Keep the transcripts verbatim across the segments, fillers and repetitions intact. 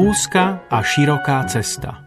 Úzka a široká cesta.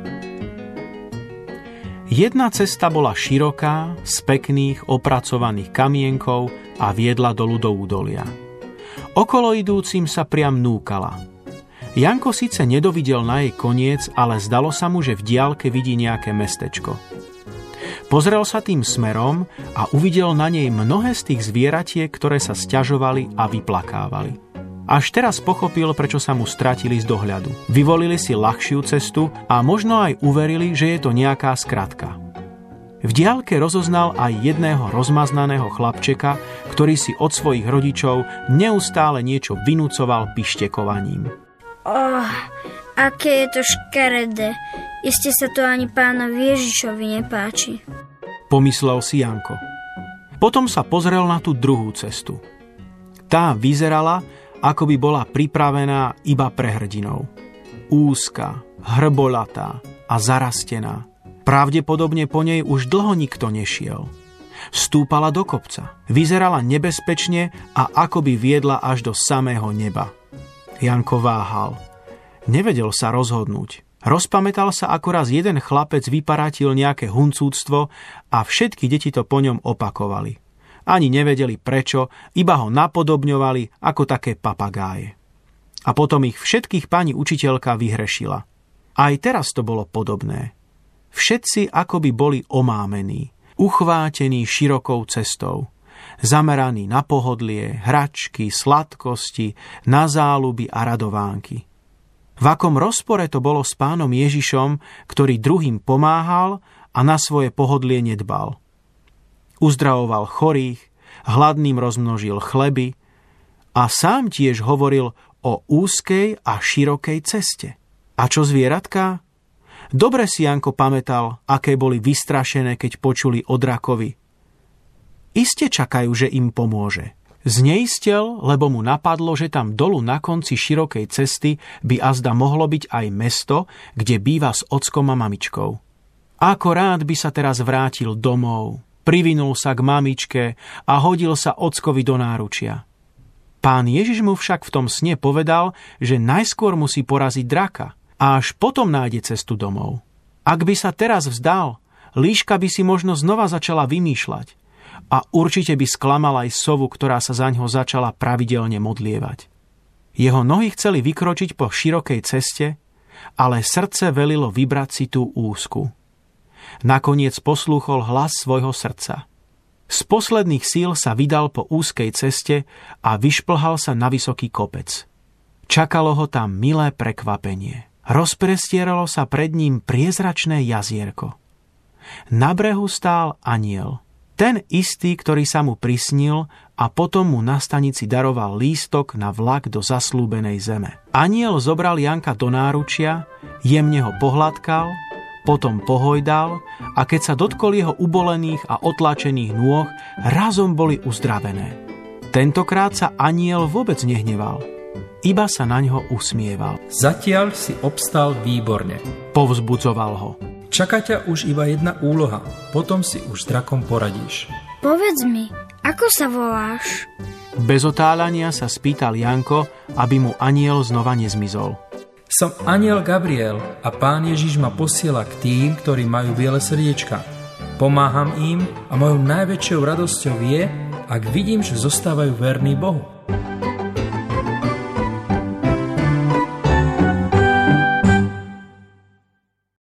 Jedna cesta bola široká, z pekných, opracovaných kamienkov a viedla dolu do údolia. Okolo idúcim sa priam núkala. Janko síce nedovidel na jej koniec, ale zdalo sa mu, že v diaľke vidí nejaké mestečko. Pozrel sa tým smerom a uvidel na nej mnohé z tých zvieratiek, ktoré sa sťažovali a vyplakávali. Až teraz pochopil, prečo sa mu stratili z dohľadu. Vyvolili si ľahšiu cestu a možno aj uverili, že je to nejaká skratka. V diaľke rozoznal aj jedného rozmaznaného chlapčeka, ktorý si od svojich rodičov neustále niečo vynúcoval pištekovaním. Oh, aké je to škaredé. Iste sa to ani pánovi Ježišovi nepáči. Pomyslel si Janko. Potom sa pozrel na tú druhú cestu. Tá vyzerala, ako by bola pripravená iba pre hrdinov. Úzka, hrbolatá a zarastená. Pravdepodobne po nej už dlho nikto nešiel. Stúpala do kopca. Vyzerala nebezpečne a ako by viedla až do samého neba. Janko váhal. Nevedel sa rozhodnúť. Rozpamätal sa, ako raz jeden chlapec vyparátil nejaké huncúctvo a všetky deti to po ňom opakovali. Ani nevedeli prečo, iba ho napodobňovali ako také papagáje. A potom ich všetkých pani učiteľka vyhrešila. Aj teraz to bolo podobné. Všetci akoby boli omámení, uchvátení širokou cestou, zameraní na pohodlie, hračky, sladkosti, na záľuby a radovánky. V akom rozpore to bolo s pánom Ježišom, ktorý druhým pomáhal a na svoje pohodlie nedbal. Uzdravoval chorých, hladným rozmnožil chleby a sám tiež hovoril o úzkej a širokej ceste. A čo zvieratka? Dobre si Janko pamätal, aké boli vystrašené, keď počuli o drakovi. Iste čakajú, že im pomôže. Zneistel, lebo mu napadlo, že tam dolu na konci širokej cesty by azda mohlo byť aj mesto, kde býva s ockom a mamičkou. Ako rád by sa teraz vrátil domov, privinul sa k mamičke a hodil sa ockovi do náručia. Pán Ježiš mu však v tom sne povedal, že najskôr musí poraziť draka a až potom nájde cestu domov. Ak by sa teraz vzdal, líška by si možno znova začala vymýšľať a určite by sklamala aj sovu, ktorá sa zaňho začala pravidelne modlievať. Jeho nohy chceli vykročiť po širokej ceste, ale srdce velilo vybrať si tú úzku. Nakoniec poslúchol hlas svojho srdca. Z posledných síl sa vydal po úzkej ceste a vyšplhal sa na vysoký kopec. Čakalo ho tam milé prekvapenie. Rozprestieralo sa pred ním priezračné jazierko. Na brehu stál anjel. Ten istý, ktorý sa mu prisnil a potom mu na stanici daroval lístok na vlak do zaslúbenej zeme. Anjel zobral Janka do náručia, jemne ho pohľadkal, potom pohojdal a keď sa dotkol jeho ubolených a otlačených nôh, razom boli uzdravené. Tentokrát sa anjel vôbec nehneval, iba sa na ňo usmieval. Zatiaľ si obstal výborne. Povzbudzoval ho. Čaká ťa už iba jedna úloha, potom si už s drakom poradíš. Povedz mi, ako sa voláš? Bez otáľania sa spýtal Janko, aby mu anjel znova nezmizol. Som anjel Gabriel a Pán Ježiš ma posiela k tým, ktorí majú biele srdiečka. Pomáham im a mojou najväčšou radosťou je, ak vidím, že zostávajú verní Bohu.